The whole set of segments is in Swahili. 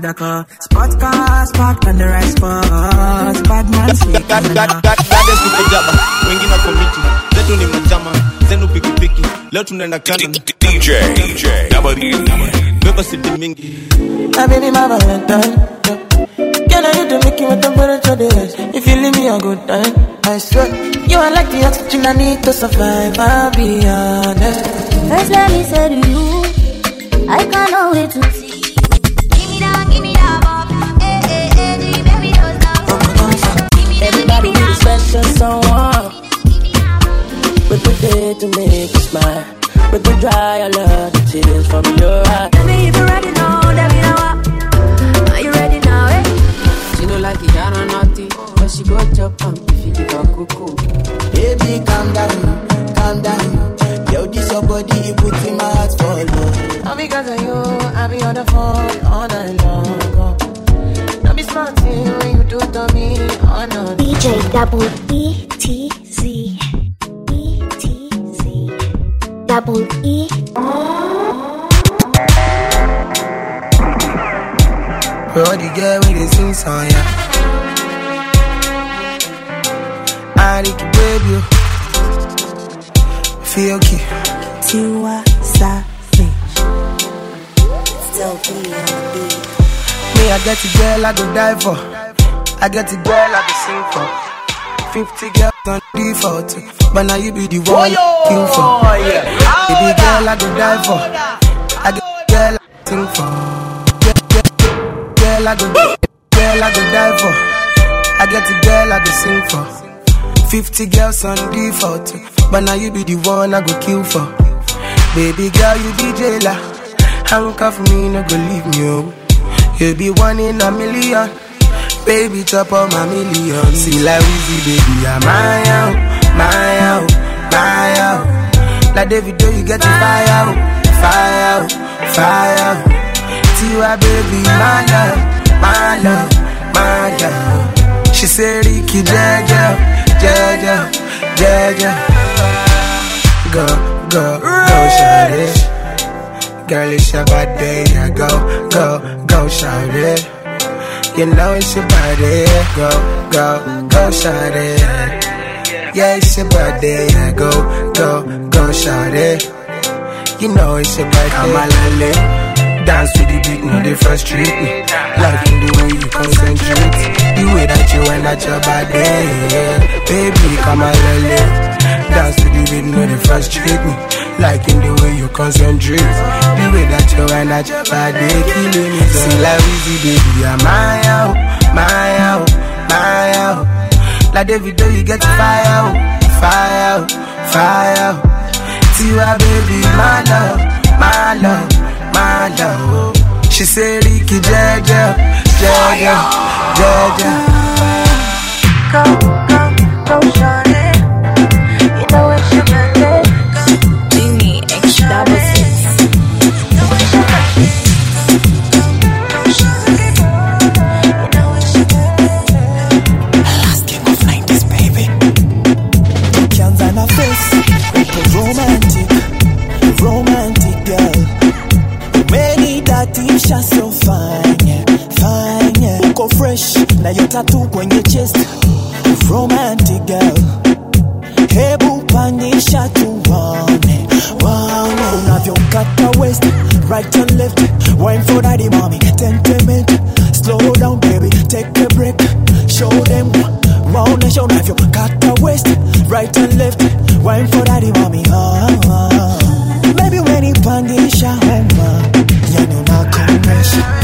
the car. Spot cars parked on the right spot. Bad man sleep. Dada super jaba, wengine wako miti. Zetu ni majama, zenu pikipiki. Leo tunaenda kanda. DJ W. Beba sidi mingi. My baby, my Valentine. Girl, I need to make you a temperature this. If you leave me a good time, I swear. You are like the oxygen I need to survive, I'll be honest. First let me say to you, I cannot wait to see. Give me that, Bob. Baby, don't stop. Everybody needs a special someone. We put it to make you smile. We could dry all of the tears from your eyes. Tell me if you're ready now, let me know what. Are you ready now, eh? She don't like it, I don't naughty. But she go chop on if you give her cuckoo. Baby, calm down, calm down. Yo, this your body, you put in my heart for love. All because of you, I be on the phone all night long. Don't be smart when you do it to me, oh no. DJ Double ETZ. Double E. Bro, the girl with the sing song, yeah. I need to baby you. Feel key. Tiwa Savage. Still be on the beat. Me, I get the girl I go die for. I get the girl I go sing for. 50 girls on default, but now you be the one I kill for. Baby girl I go die for. I get the girl I sing for. Girl I go die for. I get the girl I go sing for. 50 girls on default, but now you be the one I go kill for. Baby girl, you be jailer. Handcuff me, no go leave me, oh. You be one in a million. Baby, chop on my million. See like Weezy, baby, I'm my out. Like David, you get the fire out. Tiwa, baby, my love. She say, Ricky, Jaja. Go, shawty. Girl, it's your birthday, yeah, go, shawty. You know it's your body, go, shawty. Yeah, it's your birthday, yeah, go, shawty. You know it's your birthday. Come on, lale, dance to the beat, no, they frustrate me. Like in the way you concentrate, the way that you went at your body, yeah. Baby, come on, lale, dance to the beat, no, they frustrate me. Like in the way you concentrate, the way that you went at your body, killing me. See like Weezy, baby, I'm my out. Like David, you get the fire out. Tiwa, baby, my love. She say, Ricky, Jaja. Go, shawty. You know it's your birthday. Genie X double six. Last game of 90s, baby. Can't find my face. Romantic girl. Many that Isha so fine, yeah. Uko fresh, na yo tattoo kwenye chest. Romantic girl. Hebu pandisha tuone. Unavyokata waist, right and left. Wine for daddy, mommy, temperament. Slow down, baby, take a break. Show them, waonesha unavyokata waist, right and left. Wine for daddy, mommy, Maybe when he pandisha homa, yani unakomesha.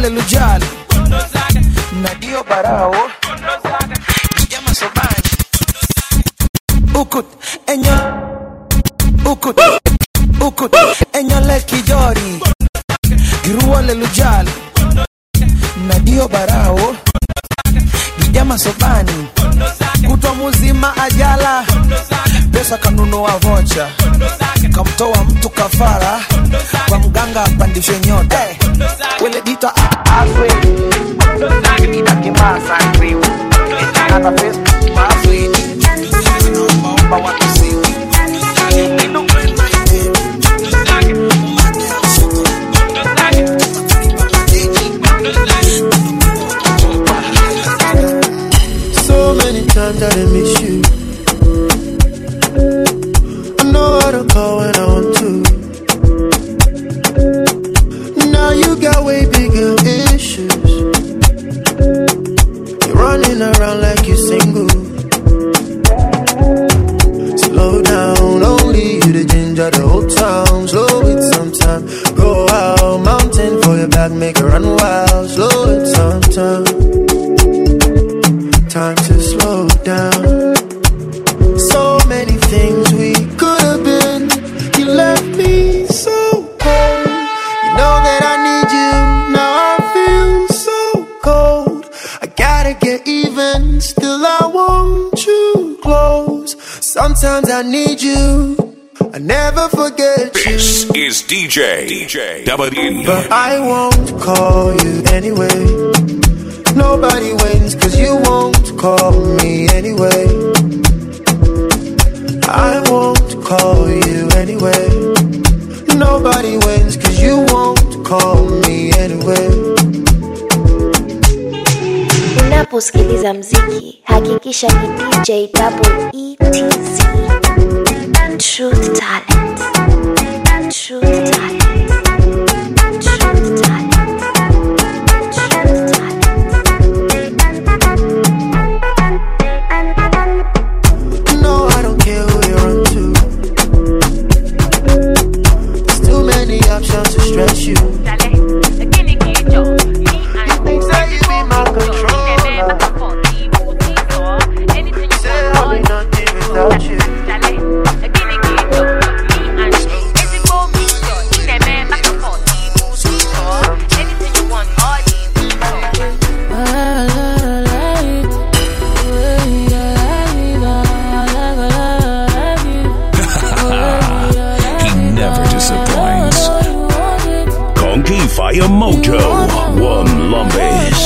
Giruole Lujali Nadio Barao Jama Sobani Ukut Enyo Leki Jori Giruole Lujali Nadio Barao Jama Sobani Kutwa muzima ajala pesa kanunua vocha kamtoa mtu kafara kwa mganga apandishe nyota wele dita aswe ita kimasa cream hata pesa aswe ba watu si so many times I miss you. I don't call when I want to. Now you got way bigger issues. You're running around like you're single. Slow down, only you the ginger the whole town. Slow it sometime. Go out, mountain for your back, make it run wild. Slow it sometime. Time to slow down. So many things we could have been. You left me so cold. You know that I need you. Now I feel so cold. I gotta get even. Still I want you close. Sometimes I need you. I never forget This you. is DJ Dabadin. But I won't call you anyway. Nobody wins cause you won't call me anyway. I won't call you anyway. Nobody wins cause you won't call me anyway. Unaposikiliza mziki hakikisha ni DJ Double ETZ. Truth Talent. Truth Talent. Truth Talent. Options to stress you. You think that you be my controller. Say I'll be nothing without you. Fire Moto, One Lumbus.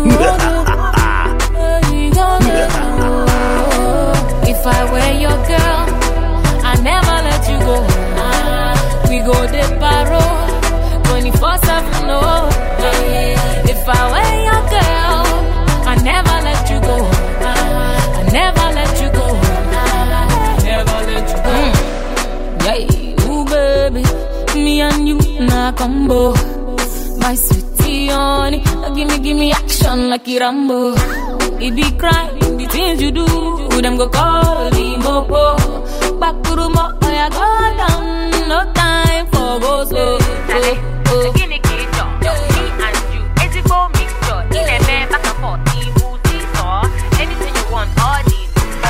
If I were your girl, I never let you go. We go the paro 24/7, no. If I were your girl, I never let you go. I never let you go. Never let you go. Yeah, ooh baby, me and you na combo. My sweetie honey, give me action like Rambo. It be crime, the things you do, them go call the mopo. Back to the mo, I go down, no time for go slow. Anything you want, all these.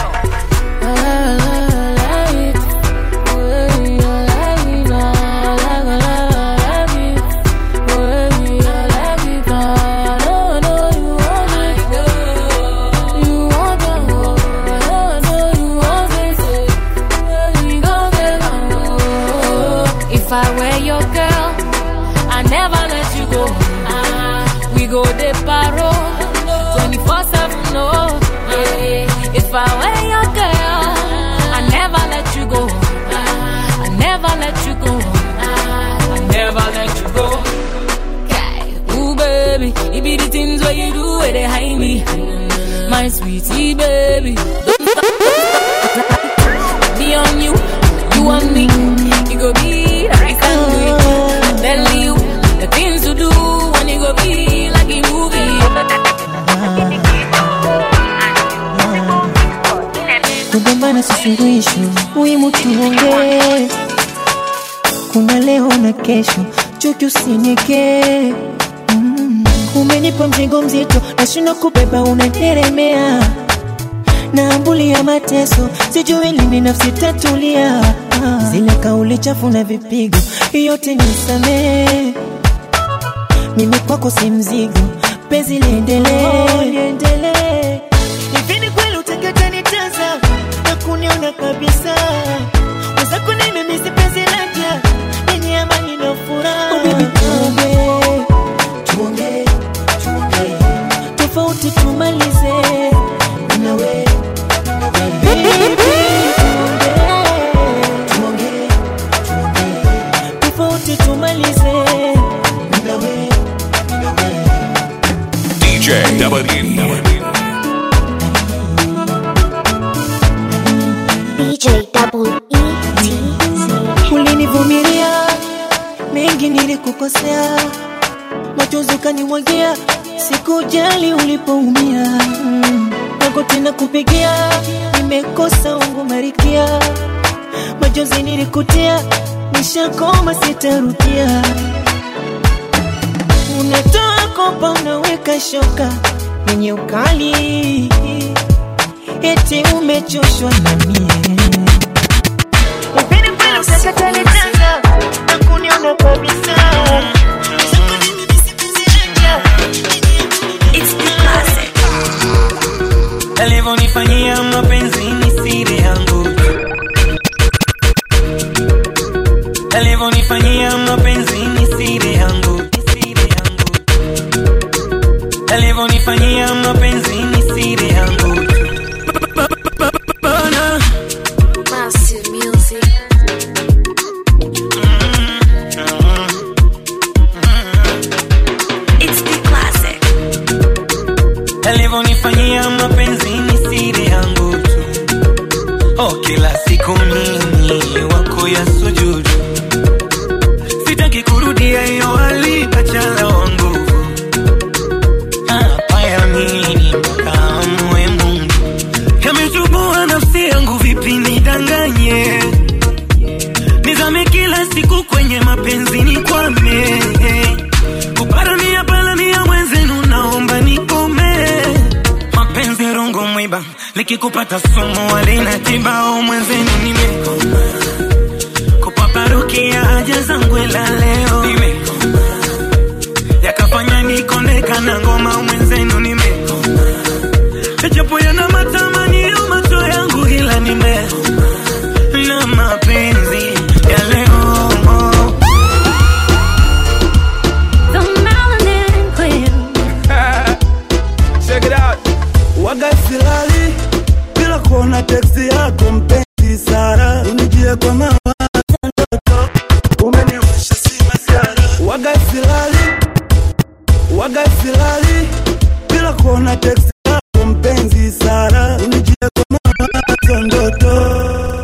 If I were your girl, I never let you go. We go the paro 24/7, no. If I were your girl, I never let you go. I never let you go. I never let you go. Okay. Ooh baby, it be the things where you do where they hide me. My sweetie baby, be on you, you on me. You go be like I do it. I tell you the things to do when you go be like a movie. Kugombana si suluhisho, muhimu tuongee. Kuna leo na kesho, chuki usinyeke. Unanipa mzigo mzito, nashindwa kubeba unateremea. Naambulia mateso, sijui lini nafsi tatulia. Zile kauli chafu na vipigo, yote nisamee. Mimi kwako si mzigo, penzi liendelee. Nipeni kweli utakata nitaza, na kuniona kabisa. Wazako ni mimi si penzi laja, yenye amani na furaha. Oh baby tuongee, tofauti tumalize. Nawe baby tuongee, tofauti tumalize. Nawe DJ Dabadin. DJ Double ETZ. Ulinivumilia mengi nilikukosea, machozi kanimwagia, sikujali ulipoumia. Nako tena kupigia, nimekosa wangu marikia. Machozi nilikutia, nishakoma sitarudia. Unatoa kopa unaweka shoka yenye ukali, eti umechoshwa na mie. Upende pale utakata nitaza, na kuniona kabisa. It's the classic. Alivyonifanyia mapenzi ni siri yangu. Alivyonifanyia mapenzi ni siri yangu. Alivyonifanyia mapenzi ni siri yangu. Massive music. It's the classic. Alivyonifanyia mapenzi ni siri yangu. Oh, kila siku mimi wako ya sujudu. Sitaki kurudia hiyo hali bachala wangu. Haya mimi kamwe Mungu. Kamechubua nafsi yangu vipi nidanganye. Nizame kila siku kwenye mapenzi nikwame. Kuparamia palamia mwenzenu naomba nikome. Mapenzi rongo mwiba, likikupata sumu walina tibao mwenzenu nimekoma. Kupaparukia haja zangu ila leo nimekoma. Yakafanya nikoneka na ngoma mwenzenu nimekoma. Japo yana matamanio macho yangu ila nimekoma na mapenzi ya leo. Check it out. Waga silali bila kuona teksi yako mpenzi Sara. Unijie kwa mawazo ndoto, umeniwasha si masiara. Waga silali bila kuona teksi yako mpenzi Sara. Unijie kwa mawazo ndoto.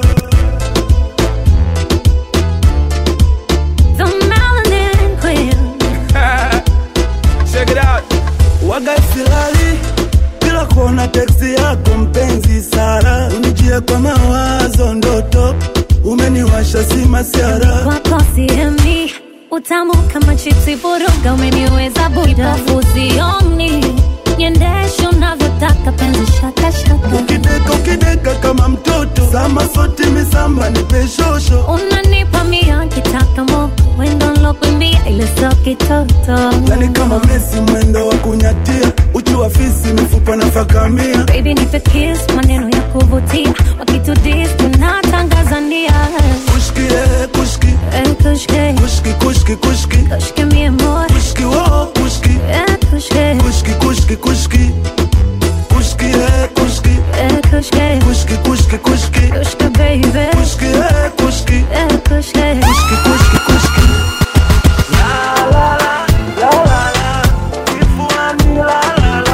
Check it out. Waga silali bila kuona teksi yako mpenzi Sara. Unijie kwa mawazo ndoto, umeniwasha si masiara. Wako siemi, utamu kama chipsi vuruga umeniweza buda. Fusioni, niendeshe unavyotaka penzi shaka shaka. Ukideka kama mtoto, sama sote misamba nipe shosho. Unanipa mia kitaka moko, wendo nlokumbia ile soki toto. Yani kama Messi mwendo wa kunyatia, uchi wa fisi mifupa na fakamia. Baby nipe kiss, maneno ya kuvutia, wakitudis tunatangazania. Kushki kushki, kushki kushki kushki kushki, kushki mi amor, kushki wo kushki, kushki kushki kushki kushki, kushki kushki, kushki kushki kushki kushki, kushki baby, kushki kushki, kushki kushki kushki kushki. La la la la la la, kifuani la la la.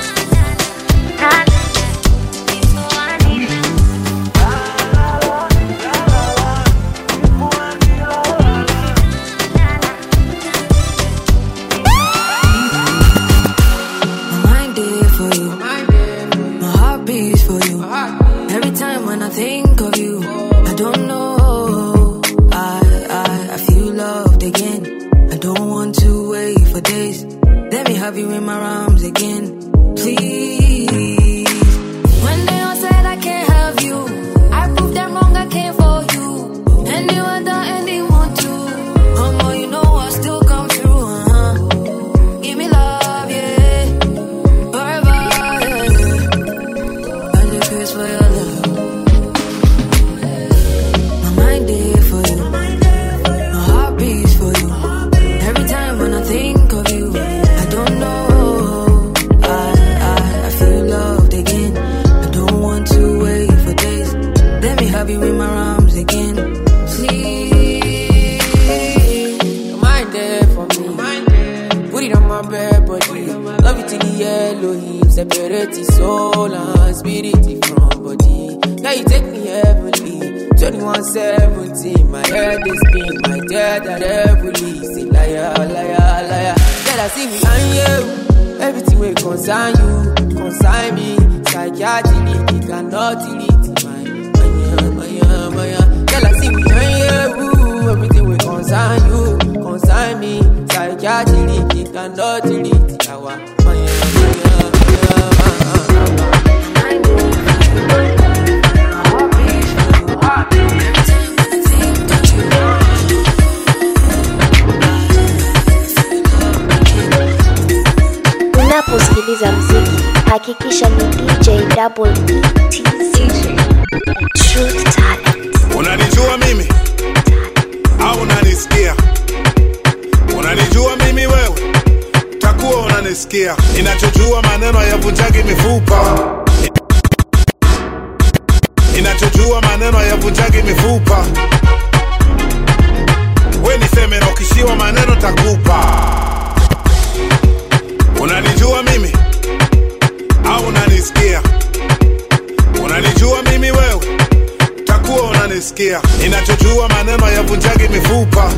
Think of you, I don't know. I feel loved again. I don't want to wait for days. Let me have you in my arms again, please. When they all said I can't have you, I proved them wrong, I came for you. And you and anyone too. Mama, you know I still come through, Give me love, yeah. Forever, yeah. I just wish for your love. My mind there for you. My heart beats for you. Every time when I think of you, I don't know. I feel loved again. I don't want to wait for days. Let me have you in my arms again, please. Your mind there for me. Put it on my bare body. Love it till the yellow heat. Separate the soul and spirit from body. Now you take me heavenly. 21:17, my head is spin, my dead at heavily. Say liar, liar, liar. Tell us if I you. Everything will consign you, consign me. Psychiatry, it cannot delete my. Tell us if I you. Everything will consign you, consign me. Psychiatry, it cannot delete our. Unaposikiliza mziki, hakikisha ni DJ Double ETC. Truth Talent. Unanijua mimi au unanisikia? Unanijua mimi wewe, takuwa unanisikia. Ninachojua maneno yavunjagi mifupa. Ninachojua maneno yavunjagi mifupa. We niseme na ukishiwa maneno takupa. Unanijua mimi au unanisikia? Unanijua mimi wewe, takuwa unanisikia. Ninachojua maneno yavunjagi mifupa.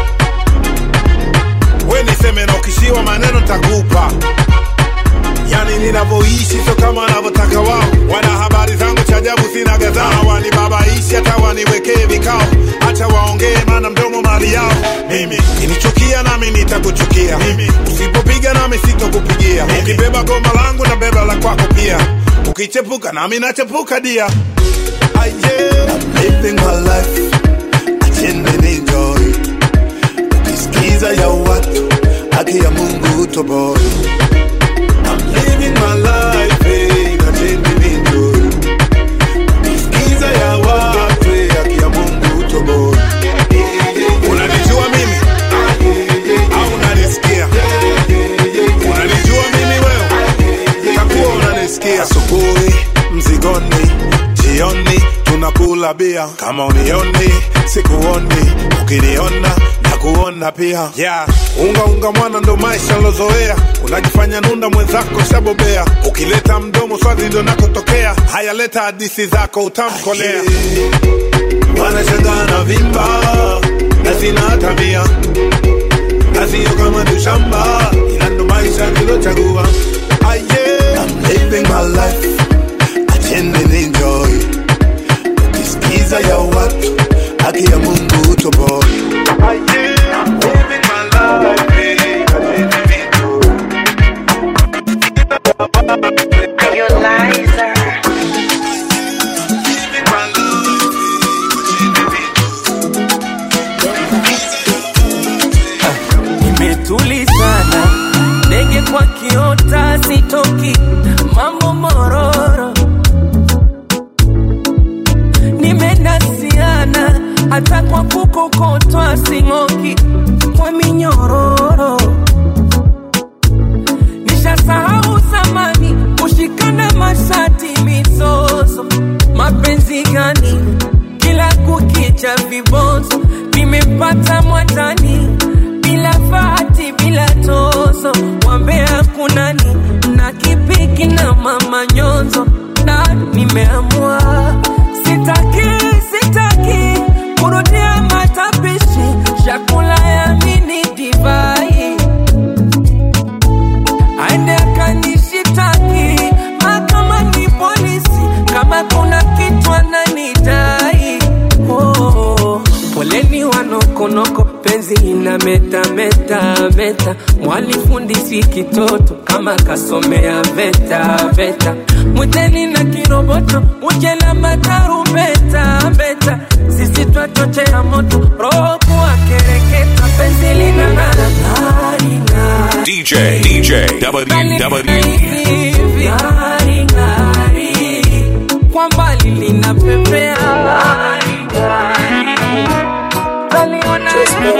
We niseme na ukishiwa maneno takupa. Yani ninavyoishi sio kama wanavyotaka wao. Wana habari zangu cha ajabu sina gazao. Wanibabaishi hata waniwekee vikao. Acha waongee maana mdomo mali yao. Mimi kinichukia nami nitakuchukia. Mimi usipopiga nami sitokupigia. Ukibeba gomba langu na beba la kwako pia. Ukichepuka nami nachepuka dia. I'm living my life, achende enjoy. Ukisikiza ya watu, haki ya Mungu toboy. I'm living my life, achende enjoy. Ukisikiza ya watu, haki ya Mungu toboy. Unanijua mimi au unanisikia? Unanijua mimi wewe, takuwa unanisikia. Asubuhi mzigoni, jioni tunakula bia. Kama unioni sikuoni, ukiniona nakuona pia. Yeah, unga mwana ndo maisha lozoea. Unajifanya nunda mwenzako shabobea. Ukileta mdomo swali ndo nakotokea. Haya leta hadithi zako utamkolea. Wanashangaa na vimba na sina tabia. Nasio kama ni shamba, ila ndo maisha nilochagua. I'm living my life, achende enjoy. Ukisikiza ya watu, haki ya Mungu toboy. I'm living my life, achende enjoy. You liar. Tulizana ndege kwa kiota sitoki, mambo mororo. Nimenasiana hata kwa kukokotwa singoki kwa minyororo. Nishasahau zamani kushikana mashati mizozo. Mapenzi gani kila kukicha vibonzo. Nimepata mwatani bila fati bila tozo. Wambea kunani na kipiki na mama nyonzo. Na nimeamua sitaki kurudia matapishi. Chakula ya mini divai aende akanishitaki mahakamani polisi. Kama kuna kitu ananidai. Poleni wanokonoko penzi ina meta meta meta, mwalifundisi kitoto kama kasomea veta veta, muteni na kiroboto uje na matarumbeta beta, sisi twachochea moto roho kuwa kereketa, penzi lina ngara ngari ngari, DJ WW ngari ngari, kwa mbali lina pepea ngari ngari, taliona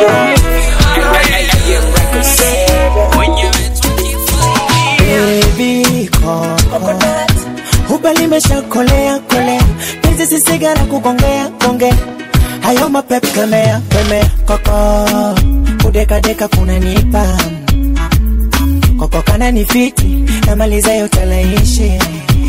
baby coconut, ubali mesha kolea kolea, penzi si sigara kugongea gongea, hayo mapep kemea kemea, koko kudeka deka kuna nipa, koko kana nifiti na maliza yote laishi,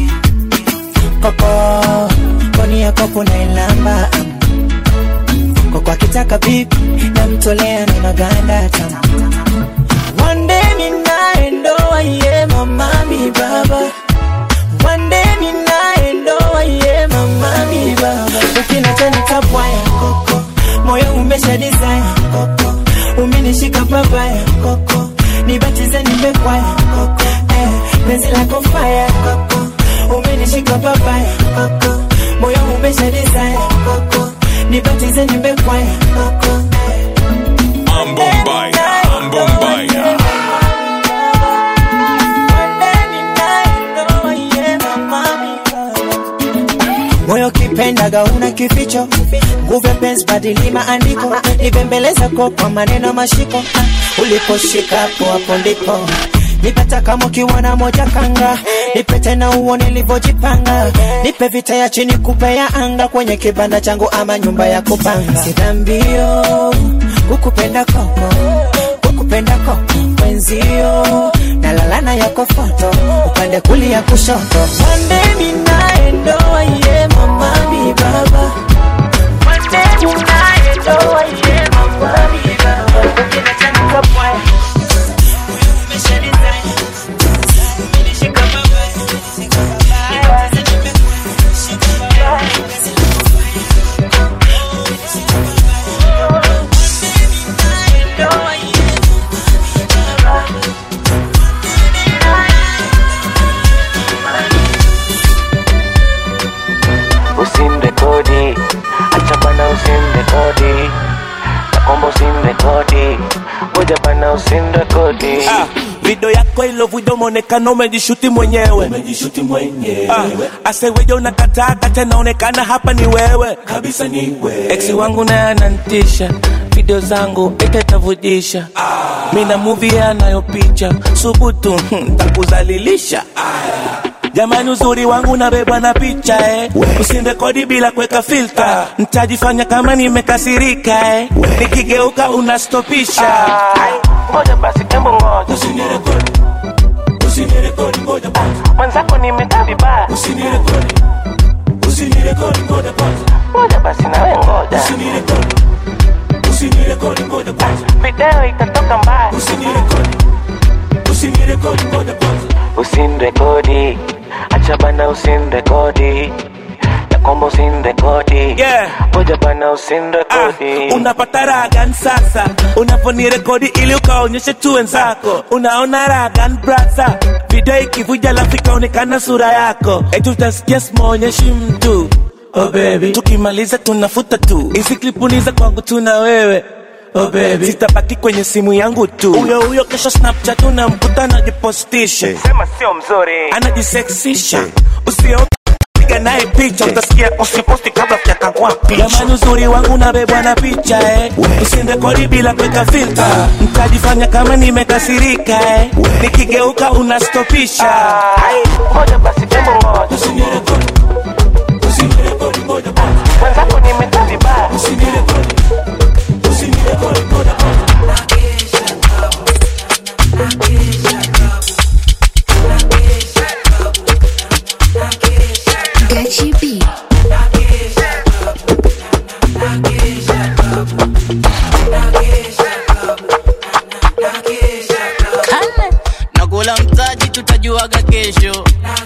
koko koni ya kopo na ilamba, koko akitaka bibi na mtolea na maganda tamu. One day ninaendoa ye mami baba, one day ninaendoa ye mami baba, ukinacha nikapwaya koko, moyo umesha design koko, umenishika babaya koko, nibatize nimekwaya koko, penzi lako fire koko, umenishika babaya koko, moyo umesha design koko, nibatize nimekwaya koko, I'm Bombaya. Moyo kipendaga una kificho, nguvu penzi badili maandiko, nibembeleza kwa maneno mashiko, uliposhika hapo ndipo nipata kama kiwana moja kanga, nipe tena uone nilivyojipanga, nipe vita ya chini kupe ya anga, kwenye kibanda changu ama nyumba ya kupanga, sidambio ukupenda koko wenzio, nalalana yako foto upande kulia kushoto, pande ninaendoa ye mami baba, pande ninaendoa ye mami baba, ukinachana kapwaya usimrekodi, acha bana usimrekodi, nakomba usimrekodi, ngoja bana usimrekodi. Video yako ilo video monekano umejishuti mwenyewe. Ase wewe unakataa tena onekana hapa ni wewe. Kabisa ni wewe. Ex wangu naye ananitisha, video zangu itatavujisha. Mina movie anayopicha, subutu nitakuzalilisha. Jamani uzuri wangu nabebwa na picha usirekodi bila kuweka filter, nitajifanya kama nimekasirika nikigeuka unastopisha. Ngoja basi tembo ngoja, usinirekodi ngoja basi, mwanzako nimekaa vibaya, usinirekodi ngoja basi, ngoja basi na wewe ngoja, usinirekodi ngoja basi, video itatoka mbaya, usinirekodi ngoja basi, usinirekodi, acha bana usinirekodi, nakomba usinirekodi, ngoja bana usinirekodi. Unapata raga sasa unaponirekodi ili ukaonyeshe tu wenzako, unaona raga brother, video ikivuja lafika onekana sura yako, utasikia simuonyeshi mtu. Oh baby, tukimaliza tunafuta tu, hizi klipuniza kwangu tu na wewe. Oh baby, sitabaki kwenye simu yangu tu, huyo kesho Snapchat unamkuta anajipostisha, sema sio mzuri, anajisexisha, usio piga naye picha utasikia usiposti kabla hujakagua picha. Jamani uzuri wangu nabebwa na picha usirekodi bila kuweka filter, nitajifanya kama nimekasirika nikigeuka unastopisha. Ngoja basi tembo ngoja, usinirekodi ngoja basi, mwanzako nimekaa vibaya, usinirekodi ngoja basi. Gachi B. Nakula mtaji tutajuaga kesho.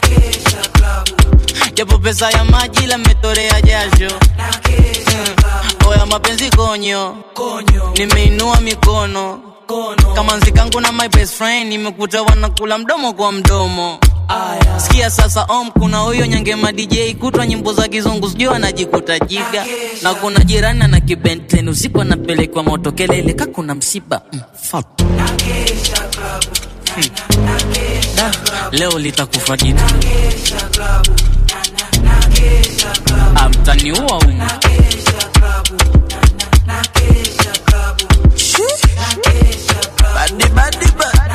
Japo pesa ya maji la metorea jasho. Oya mapenzi konyo, nimeinua mikono kama nzikangu na my best friend, nimekuta wanakula mdomo kwa mdomo. Sikia sasa kuna huyo Nyangema DJ kutwa nyimbo za kizungu sijui anajikuta jiga. Na kuna jirani na kibenten usiku anapelekwa moto kelele kakuna msiba. Fuck. Leo litakufa kitu. Amtaniua umu. Badi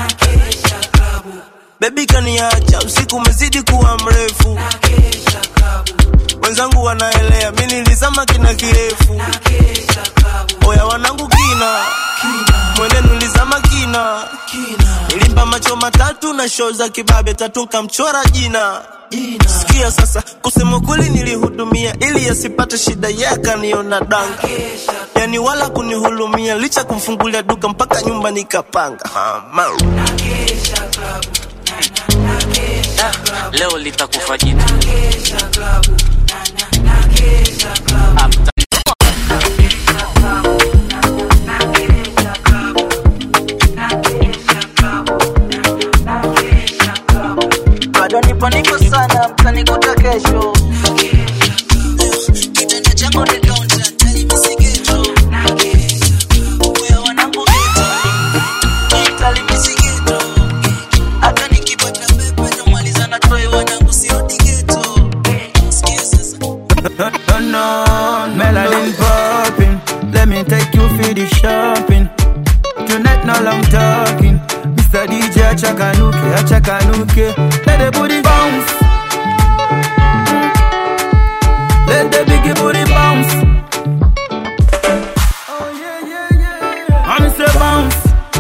baby kaniacha usiku umezidi kuwa mrefu. Wenzangu wanaelea mimi nilizama kina kirefu. Oya wanangu kina mwenenu nilizama kina. Nilimpa macho matatu na show za kibabe tatu kamchora jina. Sikia sasa kusema kweli nilihudumia ili asipate shida yake niona danga. Yani wala kunihulumia licha kumfungulia duka mpaka nyumba nikapanga. Leo litakufa jitu. Bado nipo sana mtanikuta kesho. Kitanda changu ni counter tani misigeto. Wewe wanangu geto. Tali misigeto. Hata nikipata pepe namaliza na toy wanangu sirudi geto. Sikia sasa. No, melanin popping. Let me take you for the shopping. Tonight no long talking. Mr. DJ achakanuke. Let the booty bounce. Let the biggie booty bounce. Oh yeah. I'm say bounce.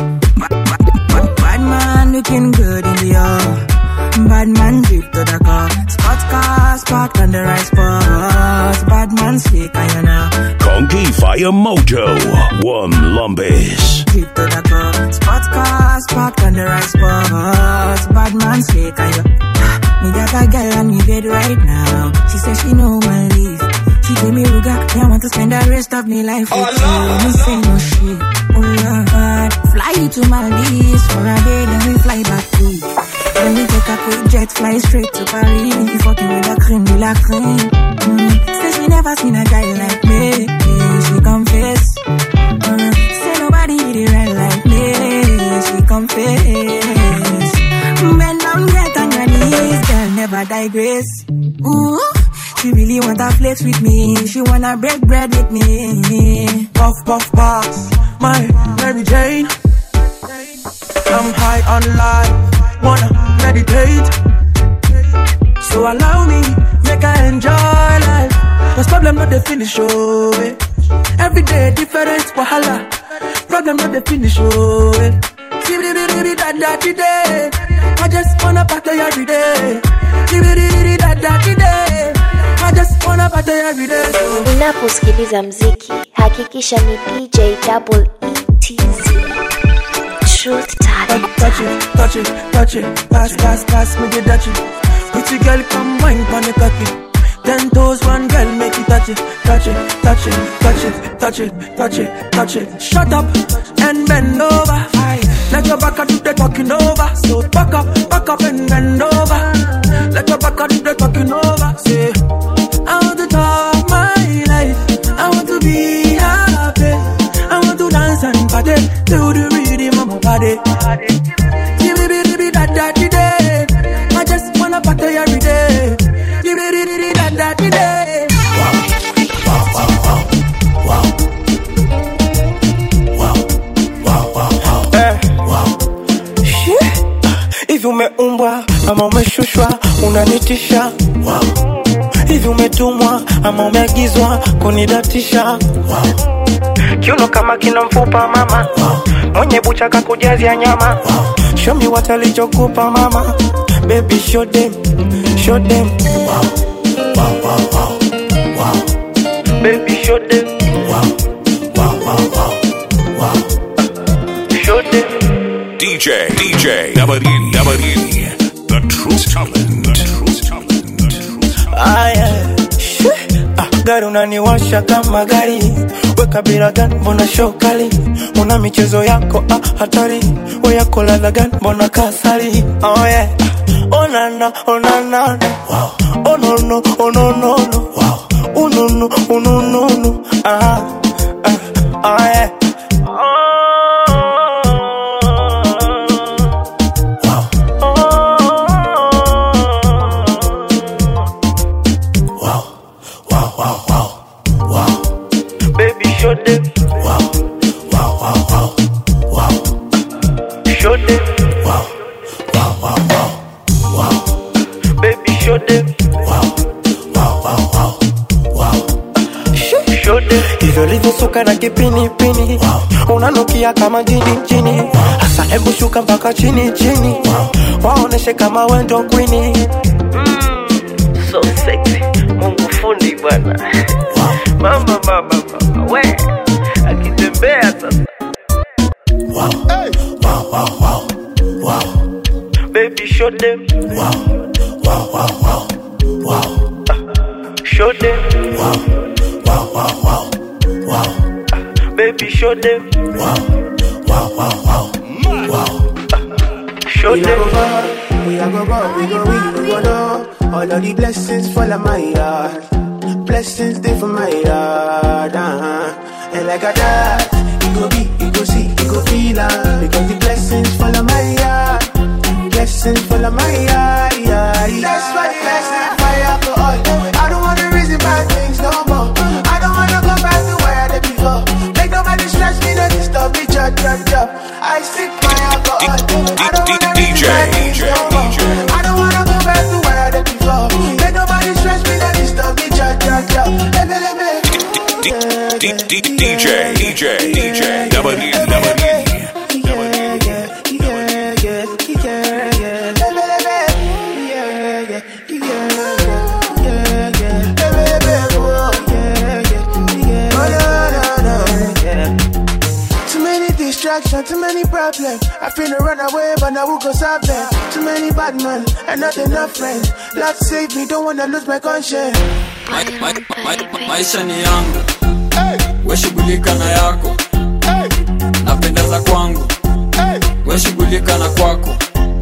Bad man looking good in the air. Bad man drip to the car. Sports cars parked on the right spot. Bad man slick and you know. Conky Fire Mojo, one Lumbis. Drip to the car. Sports cars parked on the right spot. Bad man slick and you. Me got a girl on me bed right now. She says she know my leave. She gave me Ruga, I want to spend the rest of my life with you. Me say no shit, oh Lord. Fly you to Maldives for a day, then we fly back to. Then we take a quick jet, fly straight to Paris. You fucking with the creme de la creme. Say she never seen a guy like me. She confess. Say nobody did it right like me. She confess. Bend down, get on your knees, girl, never digress. Ooh. She really wanna flex with me. She wanna break bread with me. Puff, puff, pass. My Mary Jane. I'm high on life. Wanna meditate. So allow me, make I enjoy life. Cause problem not the finish, oh eh. Every day different, wahala. Problem not the finish, oh eh. Day. I just wanna party every day. I just wanna party every day. Unaposikiliza mziki, hakikisha ni DJ Double ETZ. Truth Talent. Touch it, pass, me the touch it. Pretty girl, come wine pon the cocky. 10 toes, one girl, make it touch it. Shut up and bend over. Let your back do the talking over. So back up and bend over. Let your back do the talking over. Say, I want to talk my life. I want to be happy. I want to dance and party. Do the rhythm of my body. Give-a-dee-dee-dee-da-da-dee-day. I just wanna party every day. Give-a-dee-dee-dee-da-da-dee-day. Hivi umeumbwa ama umeshushwa unanitisha. Hivi umetumwa ama umeagizwa kunidatisha. Kiuno kama kina mfupa mama. Mwenye bucha kakujazia nyama. Show me what alichokupa mama. Baby show them. Baby show them. DJ DJ Double E, the truth talent. Gari unaniwasha kama gari, weka bila gani mbona shokali, una michezo yako hatari, we yako ladha gani mbona kasari. Oh yeah, oh na na, oh na na, wow. Oh no no, oh no no no, wow. Oh no no, oh no no no, oh yeah. Show them, wow, wow, wow, wow, wow. Show them, wow, wow, wow, wow, wow. Baby, show them, wow, wow, wow, wow, wow. Show them. Hizo lizo suka na kipini pini, wow. Unanukia kama jini, wow. Asa hebu shuka mpaka chini, wow. Waoneshe kama wendo queenie. So sexy, Mungu fundi bwana. Wow. Mama, we akitembea sasa. Wow, hey. Wow, wow, wow, wow. Baby, show them. Wow, wow, wow, wow, wow. Show them. Wow, wow, wow, wow, wow. Baby, show them. Wow, wow, wow, wow, wow. Show them. We go know. All of the blessings fall on my yard. Blessings they for my yard, And like a dad, you go be, you go see, you go feel because the blessings fall on my yard. Blessings fall on my yard, That's why the blessings my alcohol. I don't wanna reason bad things no more. I don't wanna go back to where I did before. Make nobody stress me, no disturb me, judge. I sip my alcohol. I don't wanna reason bad things no more. I don't wanna go back to where I did before. Make nobody stress me, no disturb me, judge. DJ Double E. Too many distractions, too many problems. I finna run away, but now who go solve them? Too many bad men and not enough friends. Lord save me, don't wanna lose my conscience. Maisha ni yangu, we shughulika na yako, napendeza kwangu, we shughulika na kwako.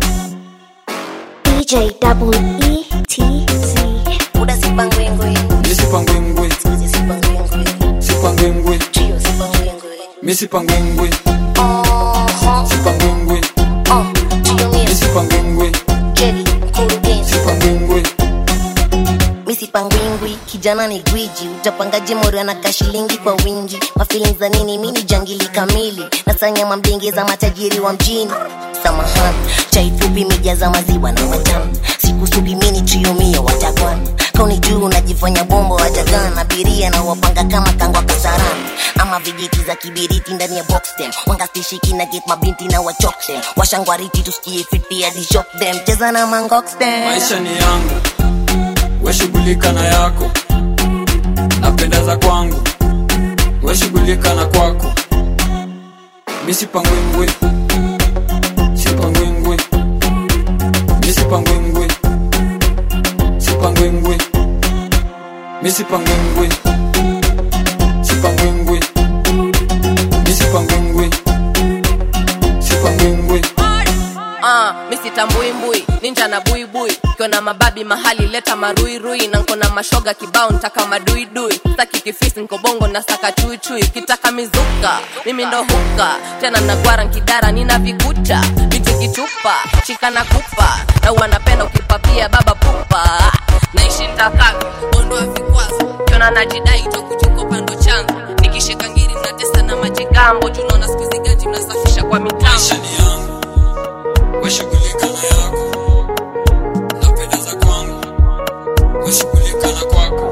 DJ Double ETZ. Uda sipangwengwe. Sipangwengwe. Sipangwengwe. Misipangwengwe. Sipangwengwe. Misipangwengwe. Sipangwengwe. Misipangwingwi, kijana ni gwiji. Utapangaje mori anaka shilingi kwa wingi. Mafeelings za nini, mini jangili kamili. Nasanya mambingi za matajiri wa mjini. Samahani, chai fupi mijaza maziwa na matamu. Siku subi mini triumio watakwana. Kauni juu unajifanya bombo watagana. Abiria na wapanga kama kangwa kasarani. Ama vijiti za kibiriti ndani ya box them. Wanga stishiki na get mabinti na wachok them. Washangwariti tusikie fiti hadi shock them. Cheza na mangox them. Maisha ni yangu, we shughulika na yako, napendeza kwangu, we shughulika na kwako. Misipangwengwe. Sipangwengwe. Misipangwengwe. Sipangwengwe. Misipangwengwe. Sipangwengwe. Misipangwengwe. Sipangwengwe. Misitambui mbui, ninja na buibui. Kiona mababi mahali leta maruirui. Na nkona mashoga kibao ntaka maduidui. Saki kifisi nko bongo na saka chui chui. Kitaka mizuka, mimi ndo huka. Tena nagwara nkidara nina vikucha. Biti kichupa, chika na kupa. Na wanapenda ukipapia baba pupa. Naishi ntakaka, bondo wa vikwazo. Kiona najidai tokuchuko pando changu. Nikishika ngiri mnatesa na majigambo. Junona skuizi gaji mnasafisha kwa mitambo. Maisha ni yangu, we shughulika na yako, napendeza kwangu, we shughulika na kwako.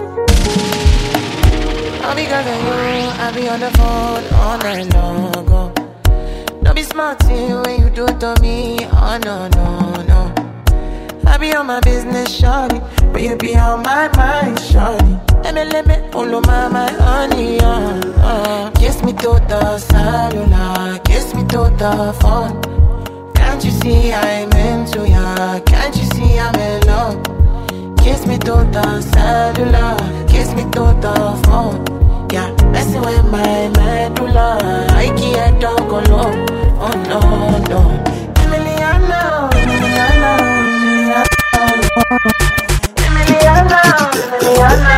All because of you, I be on the phone all night long. Don't be smart when you do it to me. Oh no, no, no. I be on my business, shawty, but you be on my mind, shawty. Let me pull on my honey, Kiss me to the cellular, kiss me to the phone. Can't you see I'm into ya? Can't you see I'm in love? Kiss me to the cellular, kiss me to the phone. Yeah, messing with my medulla, I can't talk alone. Oh no, no. Emiliano, Emiliano, Emiliano, Emiliano,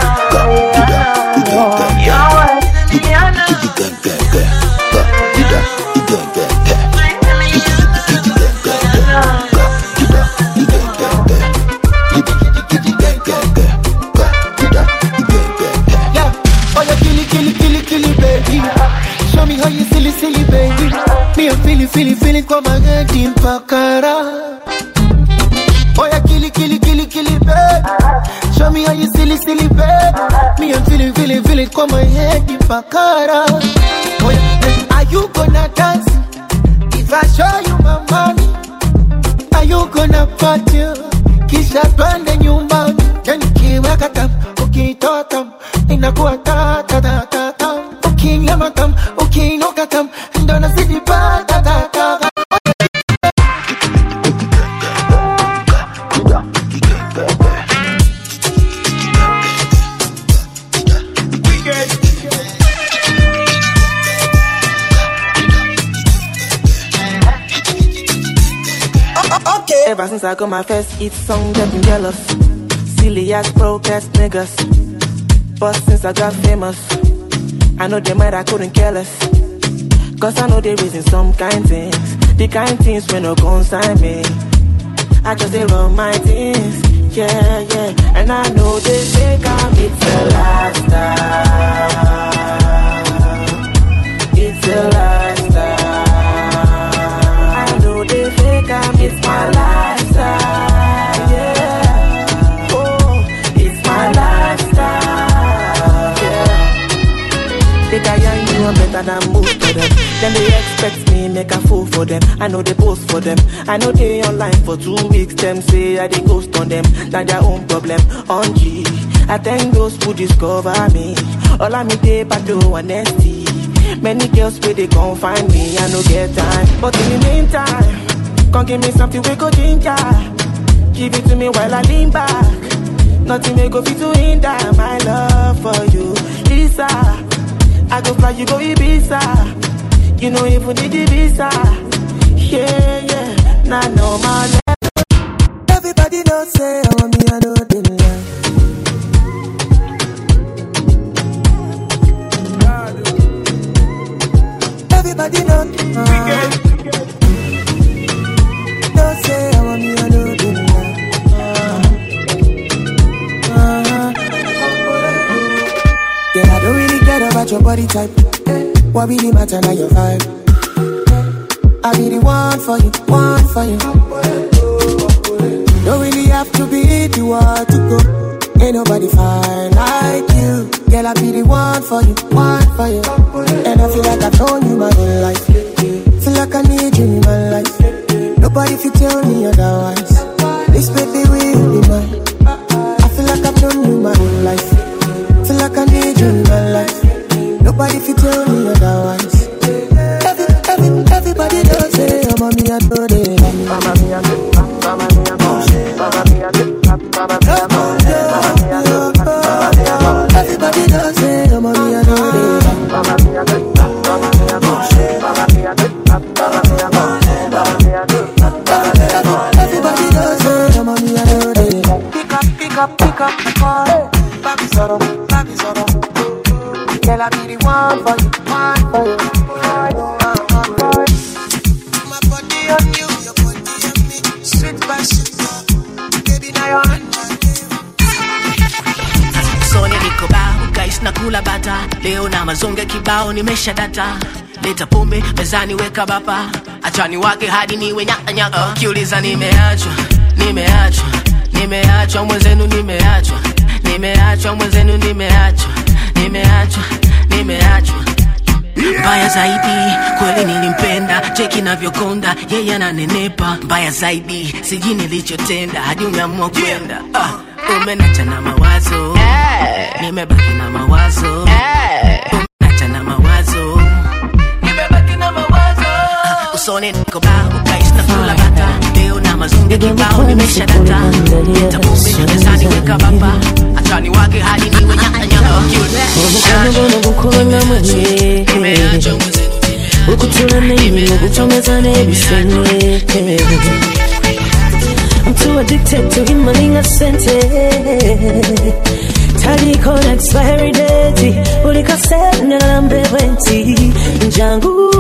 Feeling kwa mageti mpakara. Oh yeah, killy, baby. Show me how you silly, baby. Me I'm feeling kwa my head mpakara. Oh yeah, are you gonna dance? If I show you my money, are you gonna party? Kisha twende nyumbani. Yani kiweka tam, ukitoa tam, inakuwa ta ta ta ta tam. Ukinyama tam, ukinoka tam, ndo nazidi pa ta ta ta. Ever since I got my first hit song, getting jealous. Silly ass broke ass niggas. But since I got famous, I know they might I couldn't care less. Cause I know they reason some kind things. The kind things when no consign me. I just they run my things. Yeah, yeah. And I know they think it's a lifestyle. It's a lifestyle. It's my lifestyle, yeah. Oh, it's my lifestyle, yeah. They got young, you are better than most of them. Then they expect me, make a fool for them. I know they post for them. I know they online for 2 weeks. Them say I they ghost on them. That's their own problem. On G, I thank those who discover me. All I mean, they but do honesty. Many girls where they gon' find me. I no get time, but in the meantime, come give me something we go ginger. Give it to me while I lean back. Nothing may go fit to hinder my love for you, Lisa. I go fly, you go Ibiza. You know if we need the visa. Yeah, yeah, nah, no man. Everybody knows say, oh me, I know they lie. Everybody knows. Don't say I want me, I know they lie. Yeah, I don't really care about your body type. What really matter now your vibe. I be the one for you, one for you. Don't really have to be the one to go. Ain't nobody fine like you. Girl, I be the one for you, one for you. And I feel like I've known you my whole life. Feel like I need you in my life. Nobody if you tell me otherwise. This baby will be mine. I feel like I've known you my whole life. Feel like I need you in my life. Nobody if you tell me otherwise. Everybody does say, oh mommy, I know they love me. Mama mia, mama mia, mama mia, mama mia. Everybody does say, oh mommy, I know they love me. Mama mia, mama mia, mama mia, mama mia. Everybody does say, oh mommy, I know they love me. Pick up the call. Baby sorrow. Girl, I be the one for you, one for you. My body on you, your body on me. Sweet passion, baby, now you're on. Sone niko bao, guys nakula bata. Leo na mazonge kibao nimesha data. Leta pombe, mezani weka bapa. Achani wake hadi niwe nyaka nyaka. Kiuliza nimeachwa mwenzenu nimeachwa. Mwenzenu nimeachwa. Mbaya zaidi, kweli nilimpenda. Cheki navyokonda, yeye ananenepa. Mbaya zaidi, sijui nilichotenda hadi umeamua kwenda. Umenacha na mawazo, nimebaki na mawazo. Umenacha na mawazo, nimebaki na mawazo. Usone niko bao, guys nakula bata. mazungu kibao nimesha data. Nitakumbisha mezani weka baba. Achani wake hadi niwe nyanga wa kiule. Mkono gukubanga mwenye ukutula nini ngukuchomezane bisene. I'm too addicted to him malinga sente. Taliko na expiry date ulikase nyalambe wenti njangu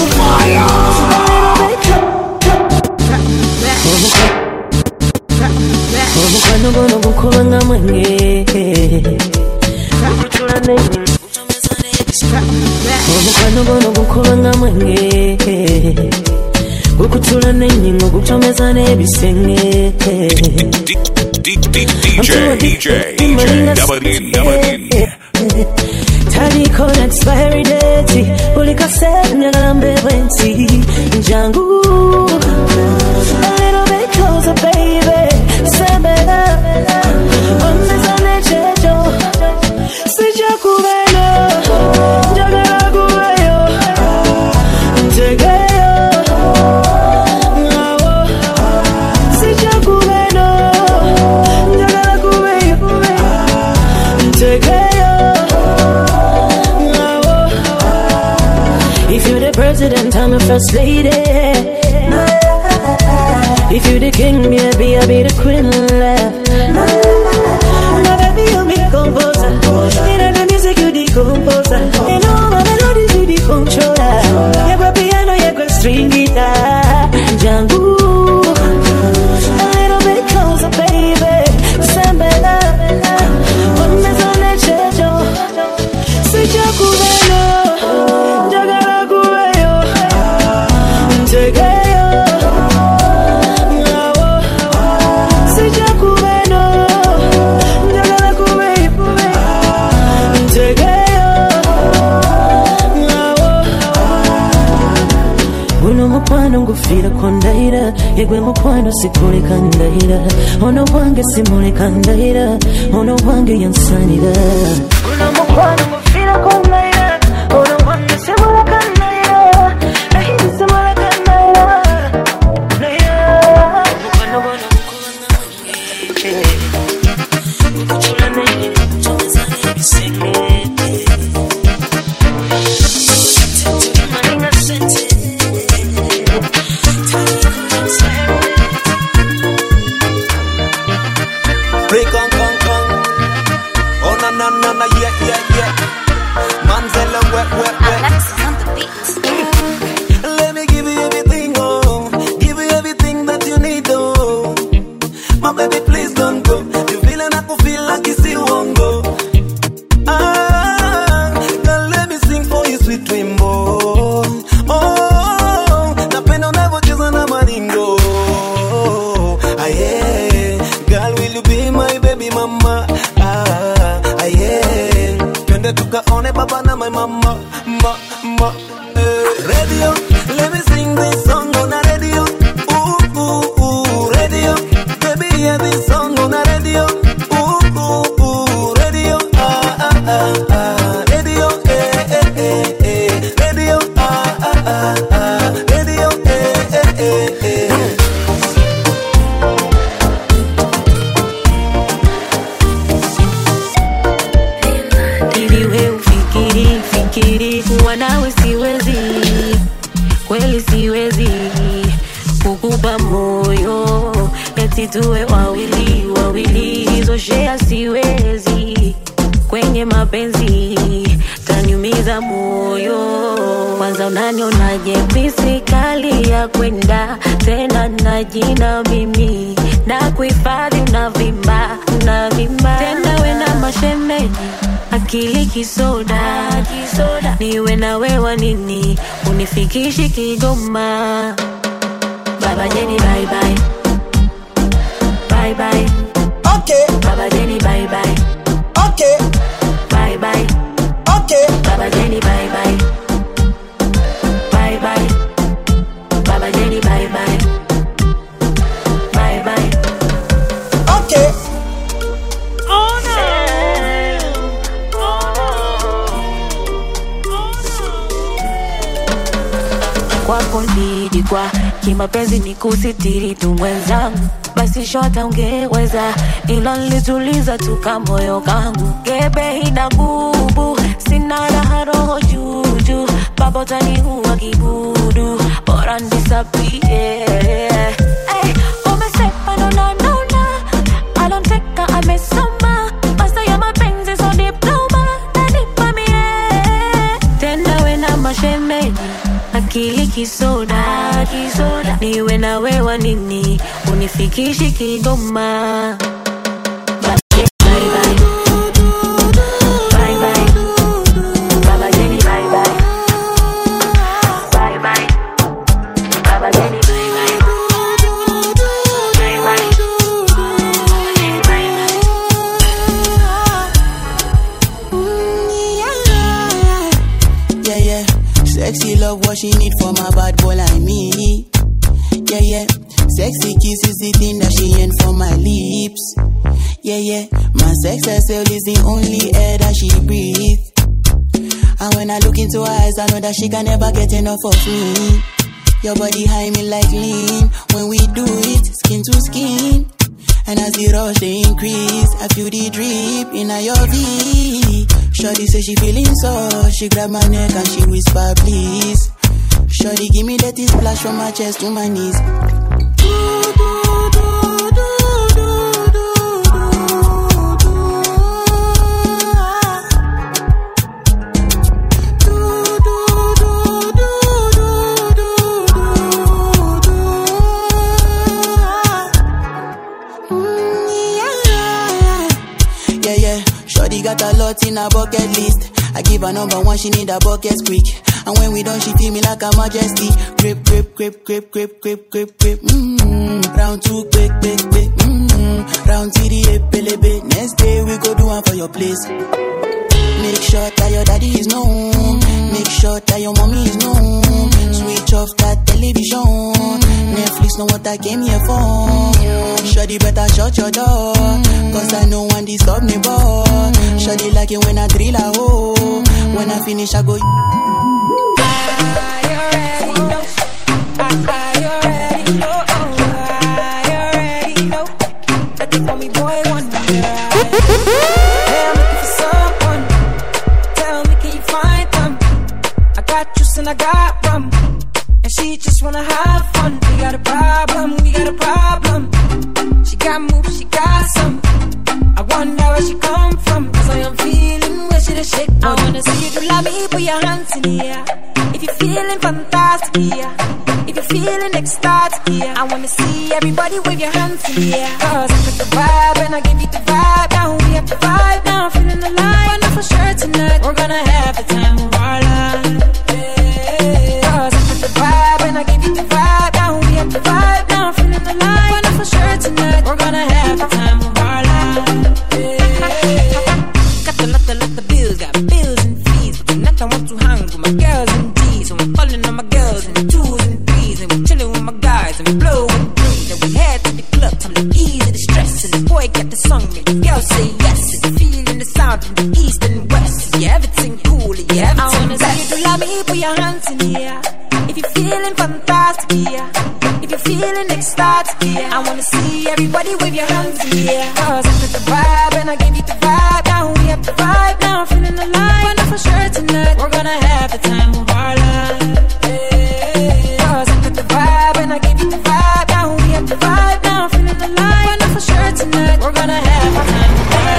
Mkono gono gukubanga mwenye ukutula nini Mkono gono gukubanga mwenye ukutula nini ngukuchomezane bisenge. DJ Taliko na expiry date ulikase nyalambe wenti njangu. A little bit closer baby sembera omezane checho sija kubeno njagala kuweyo ntegeyo ngawo sija kubeno njagala kuweyo ntegeyo ngawo. If you're the president, I'm the first lady. If you the king, maybe I'll be the queen. Now baby, you be composer. In the music, you the composer. And all my melodies, you the controller. You go piano, you go string guitar. Django, a little bit closer, baby. Sambela, on the zone, checho. Sija kubeno, jagala kuweyo, ntegeyo. Mukwano ngufira kondaira yegwe mukwano sikuleka ndaira ono wange simuleka ndaira ono wange yansanira kuno mukwano ngufira kondaira ono wange simuleka ndaira ahindi simuleka ndaira mukwano gono mukubanga mwenye ukuchula nini tumezane bisenge malinga sente. Break on, oh na na na na, yeah. Manzella wet. Alexis on the beat. Let me give you everything, oh, give you everything that you need, oh. My baby, please don't go. You feeling I could feel like it's you won't go. Girl, let me sing for you, sweet dream boy. Oh, napenda unavyocheza na maringo. Yeah. Girl, will you be my baby mama? Yeah. Twende tukaone baba na my mama, radio, let me sing this song on the radio. Ooh, radio. Baby, hear this song on the radio. Ooh, radio. Radio, radio, radio, Fikiri wanawe siwezi, kweli siwezi kukupa moyo eti tuwe wawili, hizo shea siwezi kwenye mapenzi, taniumiza moyo. Kwanza unanionaje pisi kali ya kwenda tena na jina mimi na kuhifadhi unavimba tena we na mashemeji akili kisoda niwe na wewa nini unifikishi Kigoma. Baba Jenny bye bye okay. Baba Jenny bye bye okay. Bye okay. Baba Jenny bye bye Baba Jenny bye bye okay. Oh no. kwako nilikuwa kimapenzi ni kusitiri tu mwenzangu, basi shota ungeweza, ila nilituliza tu kamoyo kangu. Gebe ina bubu, sina raha roho juju, baba utaniua kibudu, bora nisapie. Hey, umesepa nona, alomteka amesoma, masa ya mapenzi so diploma, nanipa mie. Tena we na mashemeji, akili kisoda, niwe na wewa nini, unifikishi Kigoma. Sexy love, what she need for my bad boy like me. Yeah, yeah. Sexy kiss is the thing that she ain't for my lips. Yeah, yeah. My sex herself is the only air that she breathes. And when I look into her eyes, I know that she can never get enough of me. Your body high me like lean. When we do it, skin to skin. And as the rush they increase, I feel the drip in your V. Shorty say she feeling so, she grab my neck and she whisper please. Shorty give me that splash from my chest to my knees. Got a lot in her bucket list. I give her number one, she need a bucket quick. And when we done, she feel me like a majesty. Grip, grip, grip, grip, grip, grip, grip, grip. Round two, quick, quick, quick. Round three, pelebe. Next day we go do one for your place. Make sure that your daddy is known. Make sure that your mommy is known. Switch off that television. Netflix know what I came here for. Shorty better shut your door, cause I know one disturb me, boy. Shorty like it when I drill a hole. When I finish I go. You already know. Let it for me, boy, one day. Hey, I'm looking for someone. Tell me, can you find them? I got juice and I got rum, and she just wanna have fun. We got a problem, we got a problem. She got moves, she got some. I wonder where she come from, cause I am feeling where she the shake. I wanna see you do love me, put your hands in the air. If you're feeling fantastic, yeah. If you're feeling ecstatic, yeah. I wanna see everybody wave your hands in the air. Cause I got the vibe and I give you the vibe. Now we have the vibe, now I'm feeling alive. I know for sure tonight we're gonna have the time of our life. Cause I got the vibe and I give you the vibe. Now we have the vibe, now I'm feeling alive. I know for sure tonight we're gonna have the time of our life. Got the lot the bills, got bills and fees. But tonight I want to hang with my girls and D's. So I'm calling on my girls in 2s and 3s. And we're chilling with my guys and we blow and breathe. And we head to the club, time to ease the stress. And the boy got the song, and the girl say yes. And feeling the sound from the east and west. Yeah, everything cool, yeah, everything I wanna see you do love me, put your hands in the air. If you're feeling fantastic, yeah. If you're feeling ecstatic, yeah. I wanna see everybody wave your hands in the air. Cause I got the vibe and I give you the vibe. Now we have the vibe, now I'm feeling alive. I know for sure tonight we're gonna have the time of our life. Cause I got the vibe and I give you the vibe. Now we have the vibe, now I'm feeling alive. I know for sure tonight we're gonna have the time of our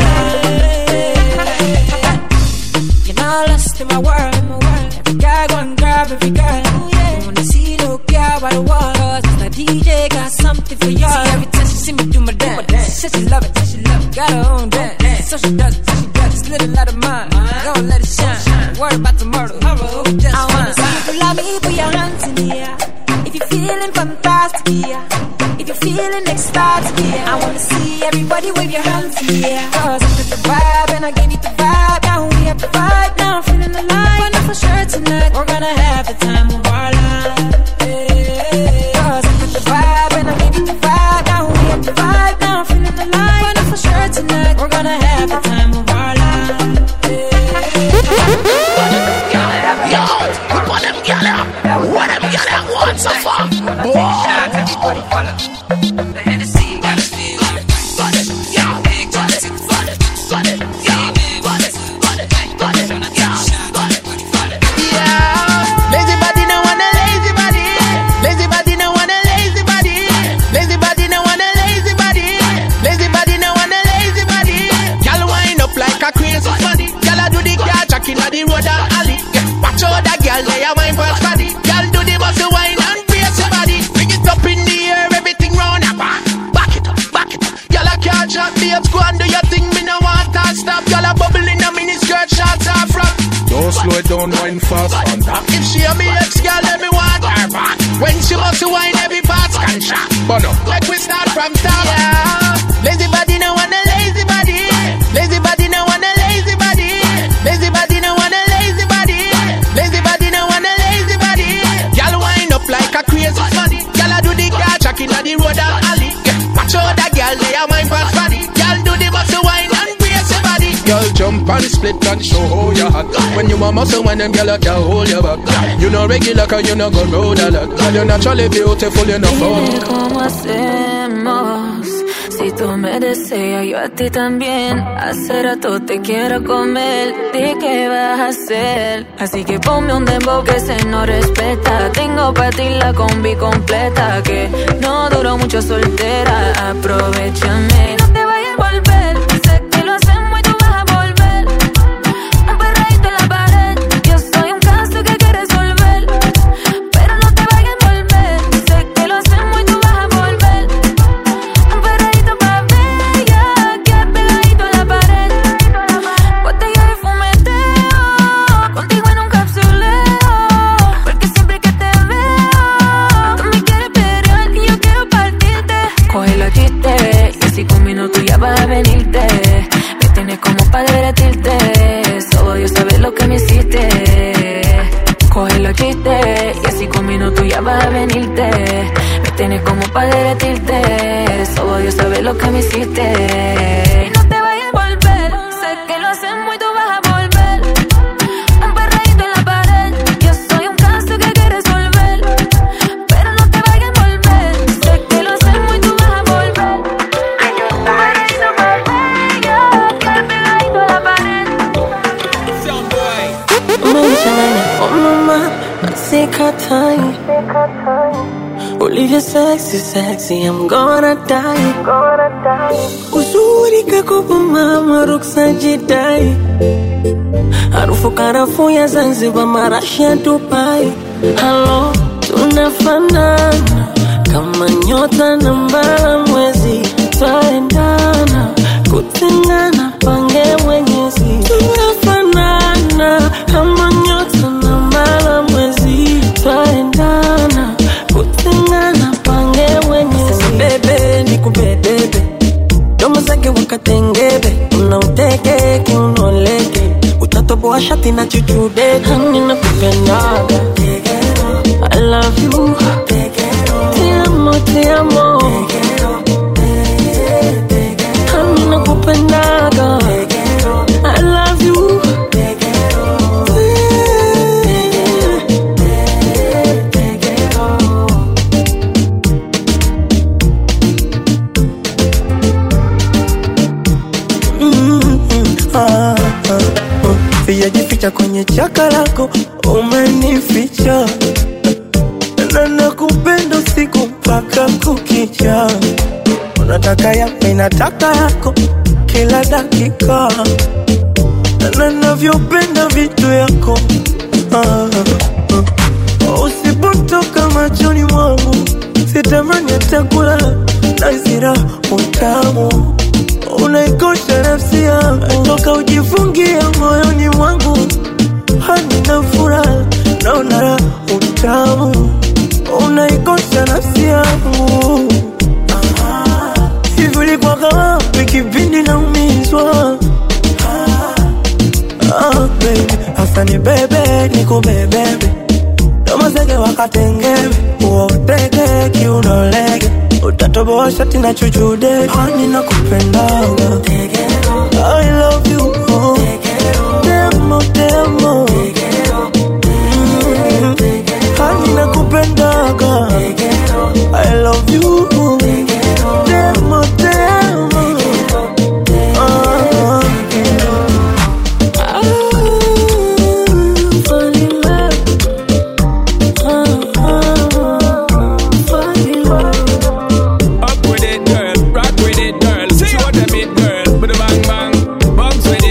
life. You're not lost in my world. Every guy go and grab every girl. I wanna see no girl by the wall. Cause the DJ got something for y'all. Every time she see me do my dance, says she love it, got her own dance. So she does it, it's little out of mine. Don't let it shine, worry about tomorrow. I wanna see you love me, put your hands in the air. If you're feeling fantastic, yeah. If you're feeling ecstatic, yeah. I wanna see everybody wave your hands in the air. Cause I got the vibe and I give you the vibe. Now we have the vibe, now I'm feeling alive. I know for sure tonight we're gonna have the time of our life. Cause I got the vibe and I give you the vibe. Now we have the vibe, now I'm feeling alive. I know for sure tonight we're gonna have the time of our life. What them gyal want so far? Boy. in the road and alley. Yeah, watch out that girl, they are wine past body. Girl do the muscle wine and brace your body. Bring it up in the air, everything round her back. Back it up, back it up. Girl I can't shot, babes, go and do your thing. Me no want to stop. Girl I bubble in a mini skirt, shots off front. Don't slow it down, wine fast on that. If she a me ex girl, let me want her back. When she must wine, every part's gunshot. But no, like we start from top. Yeah. Lazy body no want a lazy body. Lazy body no want a lazy body. Lazy body no want a lazy body. Lazy body no want a lazy body. Girl wind up like a crazy bunny. Girl I do the car track in the road and alley. Yeah. Watch out that girl, they are wine past body. Girl do the muscle wine and brace your body. girl jump and split and show how you hot. When you a muscle, when them girl can hold your back. You know regular, cause you know go road a lot. Girl, you're naturally beautiful, you're not fun. Dime cómo hacemos. Si tú me deseas, yo a ti también. Hace rato te quiero comer. ¿De qué vas a hacer? Así que ponme un dembow que se no respeta. Tengo para ti la combi completa. Que no duró mucho soltera. Aprovechame. No te vayas a volver. Sé que lo hacemos y tú vas a volver. Un perreíto en la pared. Yo soy un caso que quieres resolver. Pero no te vayas a volver. Sé que lo hacemos y tú vas a volver. Un perreíto pa' bella. Que pegadito en la pared. Botella de fumeteo. Contigo en un capsuleo. Porque siempre que te veo, tú me quieres pelear y yo quiero partirte. Coge los chistes y así con minutos ya vas a venirte. Me tienes como para derretirte. Solo Dios sabe lo que me hiciste. Coge los chistes y así con minutos ya vas a venirte. Me tienes como para derretirte. Solo Dios sabe lo que me hiciste. Y no te vayas a volver. Sé que lo hacemos y tú vas a volver. Un perreíto en la pared. Yo soy un caso que quieres resolver. Pero no te vayas a volver. Sé que lo hacemos y tú vas a volver. Un perreíto pa' bella. Que pegadito a la pared. Oh mama, nasikatai. Olivia sexy, sexy, I'm gonna die. Uzuri kako mama, ruksa jidai. Harufu karafuu ya Zanzibar, marashi ya Dubai. Hello, tunafanana kama nyota na mbala mwezi. Twaendana, kutengana pange Mwenyezi. Tunafanana kama nyota na mbala mwezi. Twaendana, kutengana pange Mwenyezi. Sasa bebe nikubebebe, domo zake wakatengebe. Unauteke kiunoleke, utatoboa shati na chuchude. Hani nakupendaga, I love you. Te amo, te amo. Hani nakupendaga, I love you. Sijajificha kwenye chaka lako, umenificha. Na nakupenda usiku mpaka kukicha. Unataka yapi nataka yako kila dakika. Na navyopenda vitu yako. Usipotoka machoni mwangu, sitamani hata kulala. Naisira utamu, unaikosha nafsi yangu. Toka ujifungia moyoni mwangu, hani na furaha, naona raha utamu. Unaikosha nafsi yangu. Hivi ulikuwa wapi kipindi naumizwa? Baby, hasa ni bebe, niko bebebe. Kama zege wakatengebe, uoteke kiunolege. Utatoboa shati na chuchude. Hani nakupendaga, I love you. Demo, demo. Hani nakupendaga, I love you. Demo, demo. Rock with it, girl. Show them it, girl. With a bang bang. Bounce with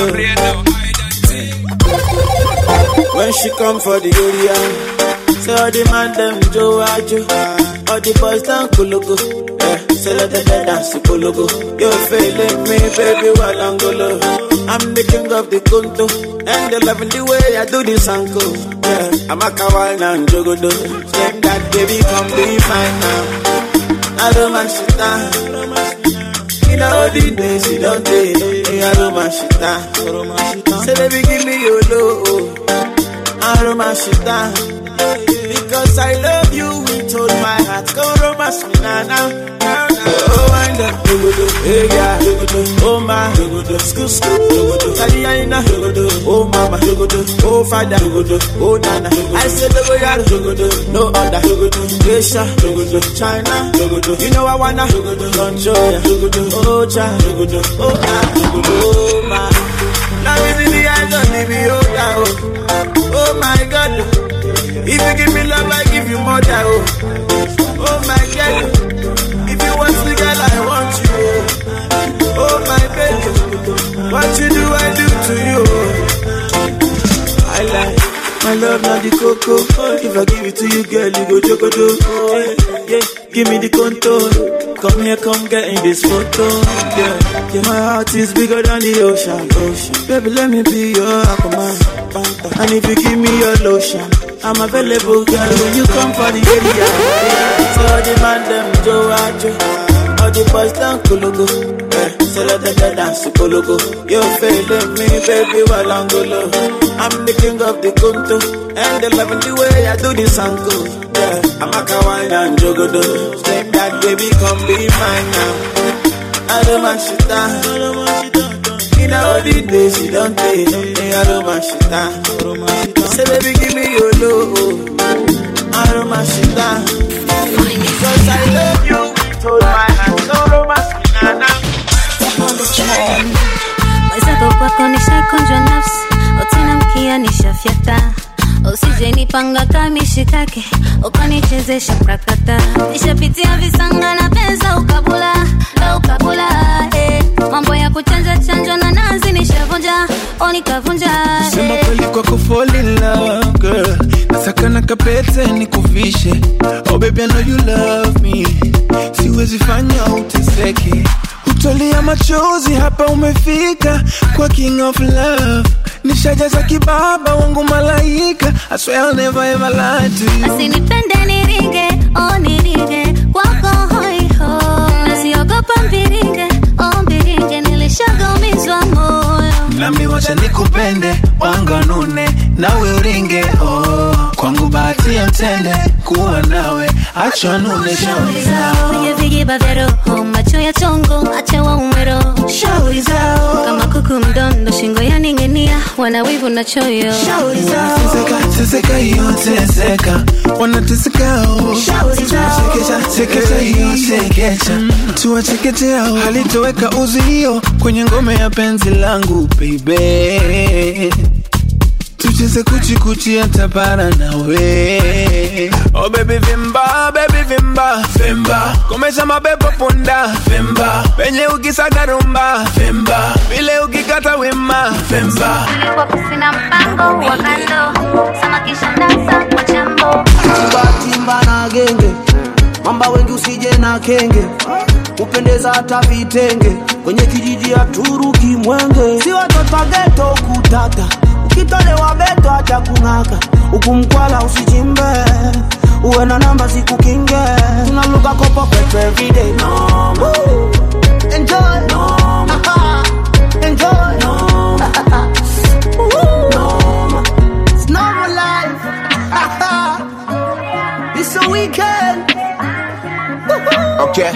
When she come for the area, say all the man them Joe Ajo, all the boys down Kulugu. Say let the dance Kulugu. You're feeling me, baby, while I'm golo. I'm the king of the Kunto, and they loving the way I do this uncle. Yeah, I'm a kawaii and jogodo. Say that baby, come be mine now. I don't mind shit down. In all the days you don't take, I don't mind shit down. Say baby, give me your love. I romance shit down. Because I love you with all my heart. Go romance me now. Oh, wind up, hey yeah, oh my, school, Taliana, oh mama, oh father, oh nana. I said no other, Asia, China, you know I wanna control ya, oh cha, oh my. Now is in the eyes of the beholder, oh my God. If you give me love, I give you more than oh my God. If you want me, girl, I want you. Oh my baby, what you do, I do to you. I like my love, not the cocoa. If I give it to you, girl, you go jogodo. Yeah, give me the contour. Come here, come get in this photo. Yeah, my heart is bigger than the ocean. Baby, let me be your aquaman. And if you give me your lotion, I'm available, girl, when you come for the area. So all the man them Joe Ajo, all the boys down Kulugu. So let the dance Kulugu. You're feeling me, baby, while I'm golo. I'm the king of the Kunto, and they loving the way I do this uncle. Yeah, I'm a kawaii and jogodo. Say that baby, come be mine now. I don't mind shit down. In all the days you don't take, I don't mind shit down. Say baby, give me your love. I don't mind shit down. Because I love you with all my heart. So romance me now. Mwenzako kwako nishakonjwa nafsi, otena mkia nishafyata. Usije nipanga kamishikake, ukanichezesha prakata. Nishapitia visanga na pesa ukabula, la ukabula. Mambo ya kuchanja chanjwa na nazi nishavunja, nikavunja. Sema kweli kwako fall in love, girl. Nasaka na kapete nikuvishe. Oh baby, I know you love me. Siwezi fanya uteseke. Utolia machozi hapa umefika kwa king of love. Nishajaza kibaba wangu malaika. I swear I'll never ever lie to you. Asinipende niringe, oh niringe kwako hoi ho. Nasiogopa mbiringe, oh mbiringe nilishagomizwa moyo. Nami wacha nikupende, wanga nune, nawe uringe, oh. Kwangu bahati ya mtende, kuwa nawe, acha nune shauri zao. Kwenye vigiba vya roho, macho ya chongo, acha wa umero. Shauri zao. Kama kuku mdondo, shingo ya ningenia, wanawivu na choyo. Shauri zao. Teseka hiyo teseka, wanateseka oh. Shauri zao. Tekesha hiyo tekecha, tuwachekeche hao. Halitoweka uzi hiyo, kwenye ngome ya penzi langu baby. Tucheze kuchi hata para nawe. Oh baby vimba, vimba. Komesha mabepo punda, vimba. Penye ukisaga rumba, vimba. Vile ukikata wima, vimba. Kwa kusina mpango wa kando, sama kisha dansa kwa chambo. Timba na genge, mamba wengi usije na kenge. Upendeza hata vitenge, kwenye kijiji ya Turuki Mwenge. Si watoto ghetto kutata, ukitolewa beto hata kunaka. Ukumkwala usichimbe, uwe na namba sikukinge. Tunaluka kopo kwetu everyday. No, enjoy, no, enjoy, no, no, it's normal life. It's a weekend. Okay.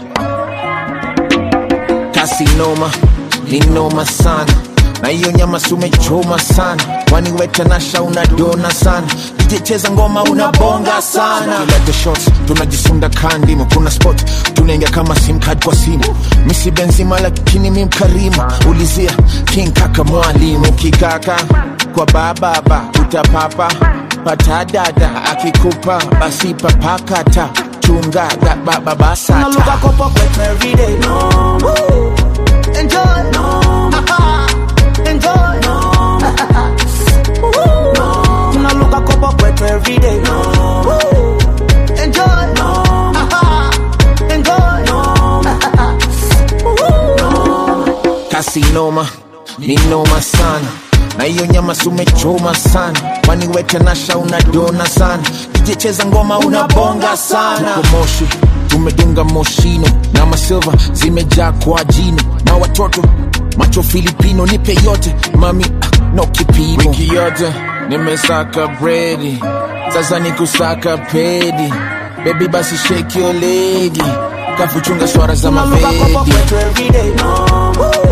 Kasinoma, ninoma sana. Na hiyo nyama sumechoma sana. Waniweta nasha unadona sana. DJ cheza ngoma unabonga sana. Kila the shots, tunajisunda kandimu. Kuna spot, tunaingia kama sim card kwa simu. Misi benzima lakini mi mkarima. Ulizia, king kaka mwalimu. Kikaka, kwa baba, utapapa. Patadada, akikupa, basi papakata. Chunga, baba basata. Tunaluka kopo kwetu everyday. No, enjoy, no, enjoy. ni noma sana. Na hiyo nyama sumechoma sana, kwani wete nasha unadona sana. DJ cheza ngoma unabonga sana. Tuko Moshi, tumedunga Moshino na masilva zimejaa kwa jino. Na watoto macho Filipino, nipe yote mami, no kipimo. Wiki yote nimesaka bredi, sasa nikusaka pedi. Baby basi shake your lady, kafuchunga swara za mavedi.